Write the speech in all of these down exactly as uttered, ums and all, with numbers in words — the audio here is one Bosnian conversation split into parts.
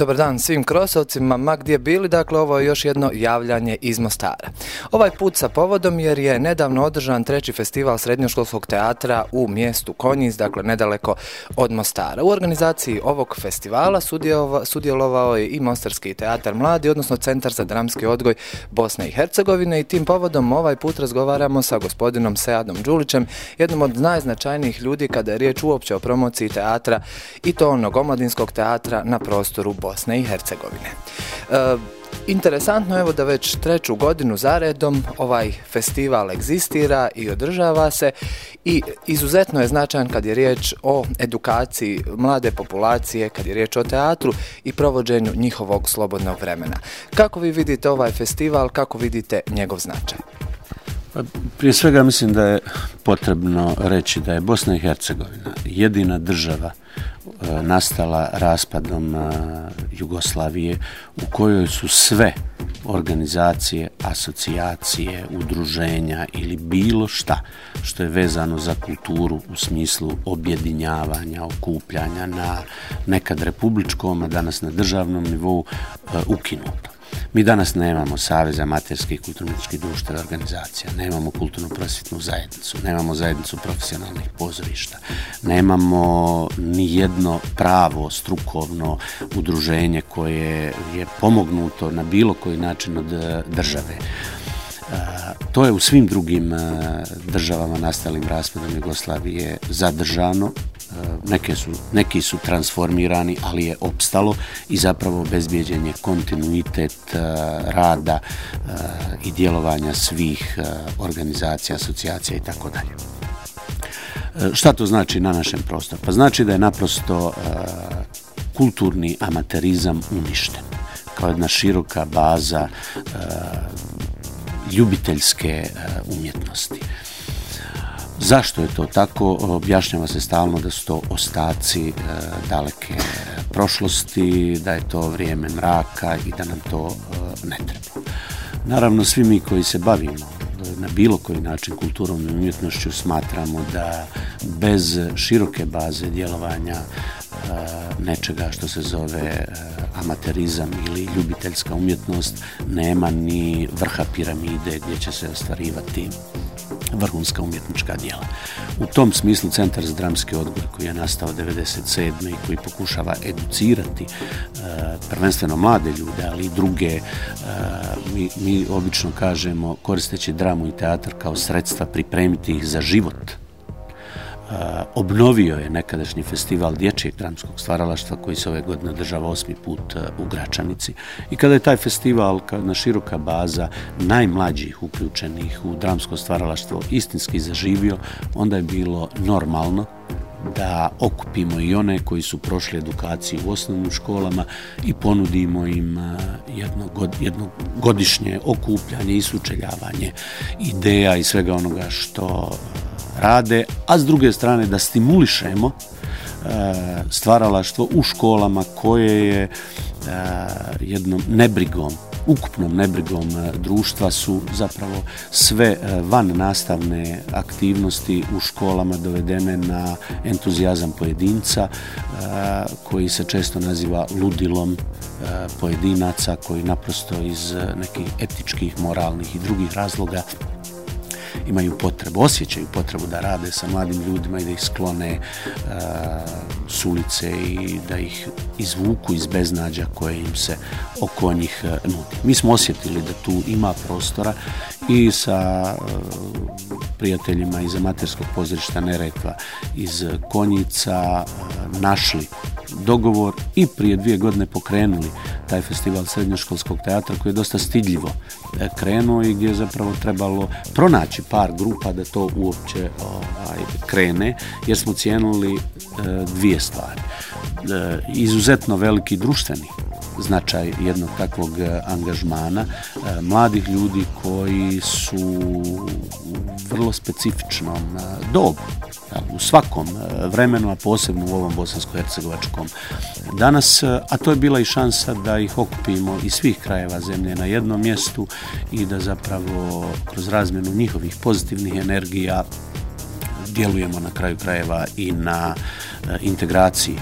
Dobar dan svim krosovcima, ma gdje bili, dakle ovo je još jedno javljanje iz Mostara. Ovaj put sa povodom jer je nedavno održan treći festival srednjoškolskog teatra u mjestu Konjic, dakle nedaleko od Mostara. U organizaciji ovog festivala sudjelovao je i Mostarski teatar mladi, odnosno Centar za dramski odgoj Bosne i Hercegovine, i tim povodom ovaj put razgovaramo sa gospodinom Seadom Đulićem, jednom od najznačajnijih ljudi kada je riječ uopće o promociji teatra, i to onog omladinskog teatra na prostoru Bosne i Hercegovine. E, interesantno je evo da već treću godinu zaredom ovaj festival egzistira i održava se i izuzetno je značajan kad je riječ o edukaciji mlade populacije, kad je riječ o teatru i provođenju njihovog slobodnog vremena. Kako vi vidite ovaj festival, kako vidite njegov značaj? Prije svega mislim da je potrebno reći da je Bosna i Hercegovina jedina država e, nastala raspadom e, Jugoslavije u kojoj su sve organizacije, asocijacije, udruženja ili bilo šta što je vezano za kulturu u smislu objedinjavanja, okupljanja na nekad republičkom, a danas na državnom nivou e, ukinuto. Mi danas nemamo Savez amaterskih kulturno-umjetničkih društava i organizacija, nemamo kulturno-prosvjetnu zajednicu, nemamo zajednicu profesionalnih pozorišta, nemamo ni jedno pravo strukovno udruženje koje je pomognuto na bilo koji način od države. To je u svim drugim državama nastalim raspadom Jugoslavije zadržano. Neke su, neki su transformirani, ali je opstalo i zapravo obezbijeđen je kontinuitet uh, rada uh, i djelovanja svih uh, organizacija, asocijacija i tako dalje. Šta to znači na našem prostoru? Pa znači da je naprosto uh, kulturni amaterizam uništen kao jedna široka baza uh, ljubiteljske uh, umjetnosti. Zašto je to tako? Objašnjava se stalno da su to ostaci e, daleke prošlosti, da je to vrijeme mraka i da nam to e, ne treba. Naravno, svi mi koji se bavimo na bilo koji način kulturom i umjetnošću smatramo da bez široke baze djelovanja e, nečega što se zove e, amaterizam ili ljubiteljska umjetnost nema ni vrha piramide gdje će se ostvarivati vrhunska umjetnička djela. U tom smislu Centar za dramski odgoj koji je nastao devedeset sedme i koji pokušava educirati uh, prvenstveno mlade ljude, ali i druge, uh, mi, mi obično kažemo, koristeći dramu i teatar kao sredstva, pripremiti ih za život. Uh, obnovio je nekadašnji festival dječjeg dramskog stvaralaštva koji se ove godine održava osmi put uh, u Gračanici. I kada je taj festival kao jedna široka baza najmlađih uključenih u dramsko stvaralaštvo istinski zaživio, onda je bilo normalno da okupimo i one koji su prošli edukaciju u osnovnim školama i ponudimo im uh, jedno, god, jedno godišnje okupljanje i sučeljavanje ideja i svega onoga što rade, a s druge strane da stimulišemo e, stvaralaštvo u školama koje je e, jednom nebrigom, ukupnom nebrigom e, društva su zapravo sve e, van nastavne aktivnosti u školama dovedene na entuzijazam pojedinca e, koji se često naziva ludilom e, pojedinaca koji naprosto iz nekih etičkih, moralnih i drugih razloga imaju potrebu, osjećaju potrebu da rade sa mladim ljudima i da ih sklone uh, s ulice i da ih izvuku iz beznađa koje im se oko njih uh, nudi. Mi smo osjetili da tu ima prostora i sa uh, prijateljima iz amaterskog pozorišta Neretva, iz Konjica uh, našli dogovor i prije dvije godine pokrenuli taj festival srednjoškolskog teatra koji je dosta stidljivo krenuo i gdje je zapravo trebalo pronaći par grupa da to uopće ovaj, krene, jer smo cijenili e, dvije stvari. E, izuzetno veliki društveni značaj jednog takvog angažmana e, mladih ljudi koji su u vrlo specifičnom e, dobu, u svakom vremenu, a posebno u ovom bosansko-hercegovačkom danas, a to je bila i šansa da ih okupimo iz svih krajeva zemlje na jednom mjestu i da zapravo kroz razmjenu njihovih pozitivnih energija djelujemo na kraju krajeva i na integraciji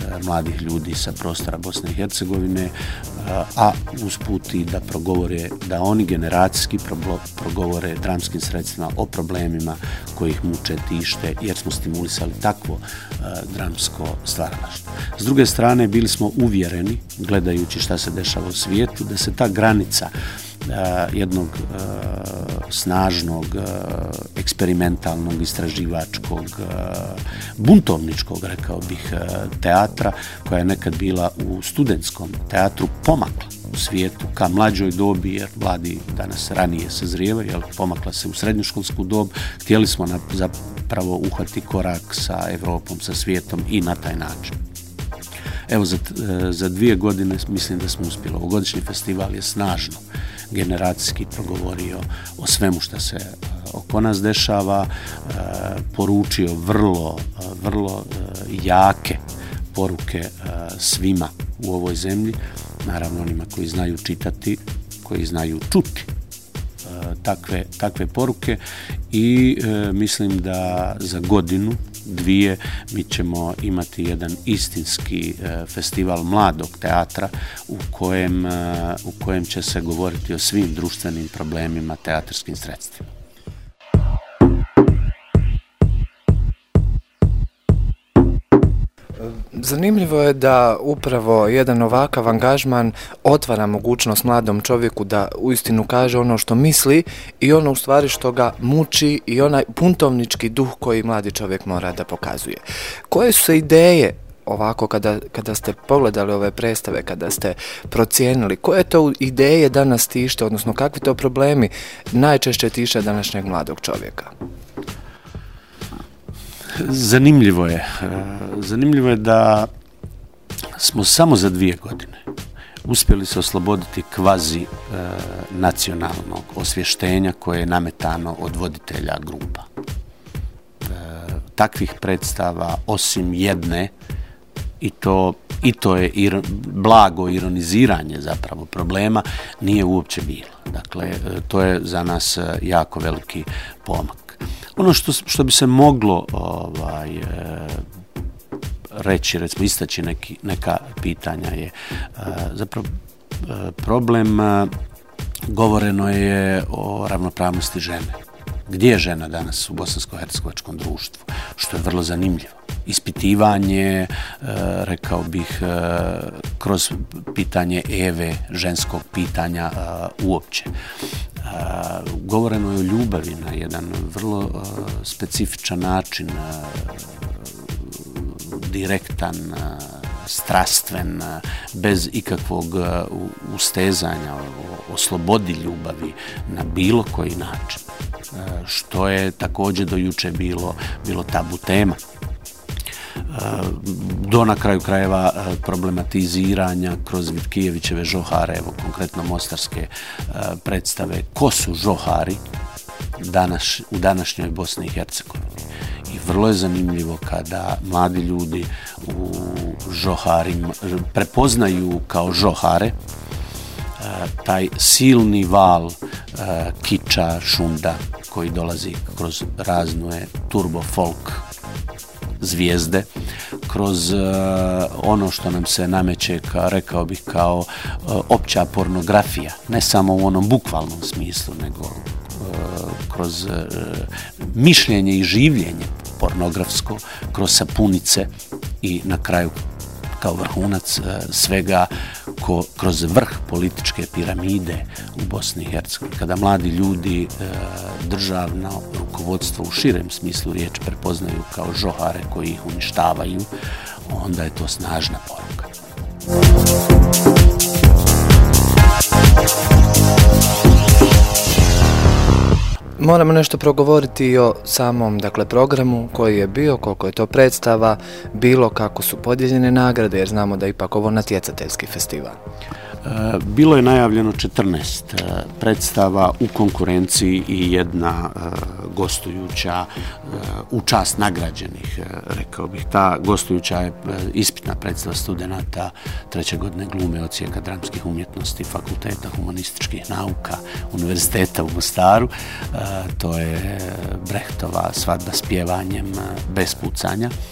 mladih ljudi sa prostora Bosne i Hercegovine, a usput i da progovore, da oni generacijski progovore dramskim sredstvima o problemima koji ih muče, tište, jer smo stimulisali takvo dramsko stvaralaštvo. S druge strane, bili smo uvjereni, gledajući šta se dešava u svijetu, da se ta granica jednog snažnog, eksperimentalnog, istraživačkog, buntovničkog, rekao bih, teatra, koja je nekad bila u studentskom teatru, pomakla u svijetu ka mlađoj dobi, jer mladi danas ranije sazrijevaju, jer pomakla se u srednjoškolsku dob. Htjeli smo na, zapravo uhvati korak sa Evropom, sa svijetom i na taj način. Evo, za, za dvije godine mislim da smo uspjeli. Ovogodišnji festival je snažno generacijski progovorio o svemu što se oko nas dešava, poručio vrlo, vrlo jake poruke svima u ovoj zemlji, naravno onima koji znaju čitati, koji znaju čuti takve, takve poruke i e, mislim da za godinu, dvije, mi ćemo imati jedan istinski e, festival mladog teatra u kojem, e, u kojem će se govoriti o svim društvenim problemima teatarskim sredstvima. Zanimljivo je da upravo jedan ovakav angažman otvara mogućnost mladom čovjeku da uistinu kaže ono što misli i ono u stvari što ga muči i onaj buntovnički duh koji mladi čovjek mora da pokazuje. Koje su se ideje ovako kada, kada ste pogledali ove predstave, kada ste procijenili, koje to ideje danas tište, odnosno kakvi to problemi najčešće tiše današnjeg mladog čovjeka? Zanimljivo je. Zanimljivo je da smo samo za dvije godine uspjeli se osloboditi kvazi e, nacionalnog osvještenja koje je nametano od voditelja grupa. E, takvih predstava, osim jedne, i to, i to je ir, blago ironiziranje zapravo problema, nije uopće bilo. Dakle, to je za nas jako veliki pomak. Ono što, što bi se moglo ovaj, reći, recimo istaći neki, neka pitanja je zapravo problem, govoreno je o ravnopravnosti žene. Gdje je žena danas u bosansko-hercegovačkom društvu? Što je vrlo zanimljivo. Ispitivanje, rekao bih, kroz pitanje Eve, ženskog pitanja uopće. Govoreno je o ljubavi na jedan vrlo specifičan način, direktan, strastven, bez ikakvog ustezanja, o slobodi ljubavi na bilo koji način, što je također do juče bilo, bilo tabu tema. Do na kraju krajeva problematiziranja kroz Vitkijevićeve žohare, evo konkretno mostarske predstave, ko su žohari danas, u današnjoj Bosni i Hercegovini. I vrlo je zanimljivo kada mladi ljudi u žoharima prepoznaju kao žohare taj silni val kiča, šunda koji dolazi kroz razne turbo folk zvijezde, kroz uh, ono što nam se nameće, ka, rekao bih, kao uh, opća pornografija, ne samo u onom bukvalnom smislu, nego uh, kroz uh, mišljenje i življenje pornografsko, kroz sapunice i na kraju kao vrhunac uh, svega ko, kroz vrh političke piramide u Bosni i Hercegovini. Kada mladi ljudi uh, državno rukovodstvo u širem smislu riječi prepoznaju kao žohare koji ih uništavaju, onda je to snažna poruka. Moramo nešto progovoriti o samom, dakle, programu koji je bio, koliko je to predstava, bilo, kako su podijeljene nagrade, jer znamo da je ipak ovo natjecateljski festival. Bilo je najavljeno četrnaest predstava u konkurenciji i jedna gostujuća u čast nagrađenih, rekao bih. Ta gostujuća je ispitna predstava studenata treće godine glume odsjeka dramskih umjetnosti Fakulteta humanističkih nauka Univerziteta u Mostaru. To je Brechtova Svadba s pjevanjem bez pucanja.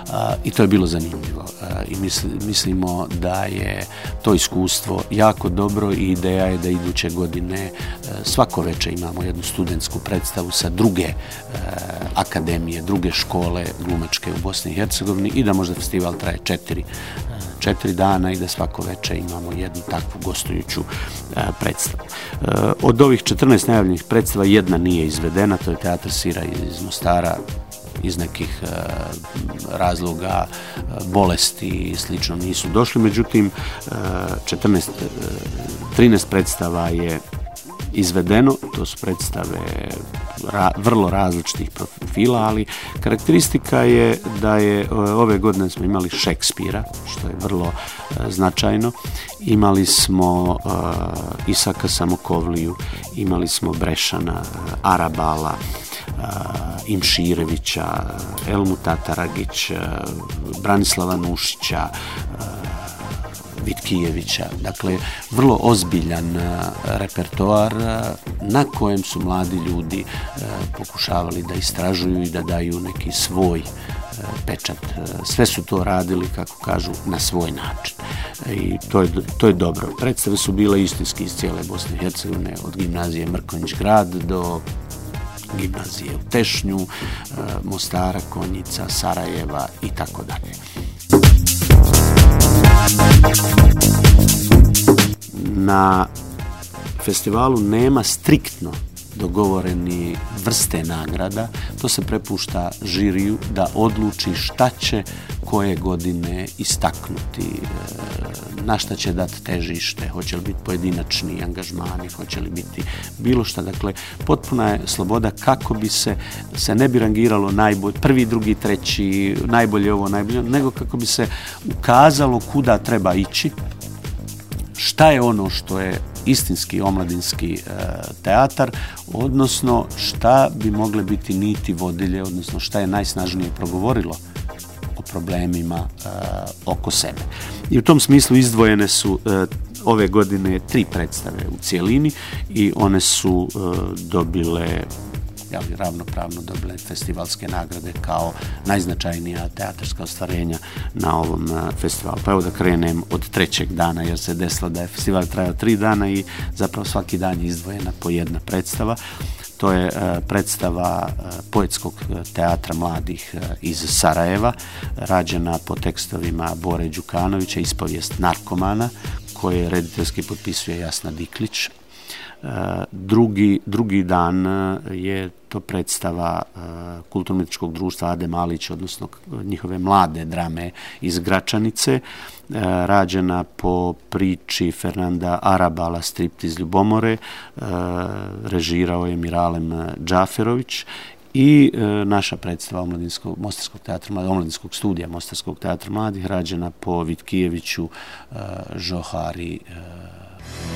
i to je bilo zanimljivo. I mislimo da je to iskustvo jako dobro i ideja je da iduće godine svako večer imamo jednu studentsku predstavu sa druge akademije, druge škole glumačke u Bosni i Hercegovini i da možda festival traje četiri četiri dana i da svako večer imamo jednu takvu gostujuću e, predstavu. E, od ovih četrnaest najavljenih predstava jedna nije izvedena, to je Teatar Sira iz Mostara, iz nekih e, razloga, e, bolesti i slično nisu došli, međutim e, četrnaest, e, trinaest predstava je izvedeno, to su predstave ra, vrlo različitih profila, ali karakteristika je da je ove godine smo imali Šekspira, što je vrlo e, značajno, imali smo e, Isaka Samokovliju, imali smo Brešana, e, Arabala, e, Imširevića, Elmu Tataragić, e, Branislava Nušića, e, Vitkijevića, dakle vrlo ozbiljan repertoar na kojem su mladi ljudi pokušavali da istražuju i da daju neki svoj pečat. Sve su to radili, kako kažu, na svoj način. I to je, to je dobro. Predstave su bile istinski iz cijele Bosne i Hercegovine, od gimnazije Mrkonjić Grad do gimnazije u Tešnju, Mostara, Konjica, Sarajeva i tako dalje. Na festivalu nema striktno dogovoreni vrste nagrada, to se prepušta žiriju da odluči šta će koje godine istaknuti, na šta će dati težište, hoće li biti pojedinačni angažmani, hoće li biti bilo šta. Dakle, potpuna je sloboda kako bi se, se ne bi rangiralo najbolj, prvi, drugi, treći, najbolje ovo, najbolje, nego kako bi se ukazalo kuda treba ići, šta je ono što je istinski omladinski e, teatar, odnosno šta bi mogle biti niti vodilje, odnosno šta je najsnažnije progovorilo o problemima e, oko sebe. I u tom smislu izdvojene su e, ove godine tri predstave u cijelini i one su e, dobile ali ravnopravno dobile festivalske nagrade kao najznačajnija teatarska ostvarenja na ovom festivalu. Pa evo da krenem od trećeg dana, jer se desilo da je festival trajao tri dana i zapravo svaki dan je izdvojena po jedna predstava. To je predstava Poetskog teatra mladih iz Sarajeva, rađena po tekstovima Bore Đukanovića, Ispovijest narkomana, koje rediteljski potpisuje Jasna Diklić. Drugi, drugi dan je to predstava Kulturno-umjetničkog društva Ade Malić, odnosno njihove mlade drame iz Gračanice, rađena po priči Fernanda Arabala Striptiz Ljubomore, režirao je Miralem Džaferović. I e, naša predstava Omladinskog, Mostarskog teatra, Omladinskog studija Mostarskog teatra mladih, rađena po Vitkijeviću, e, Žohari, e,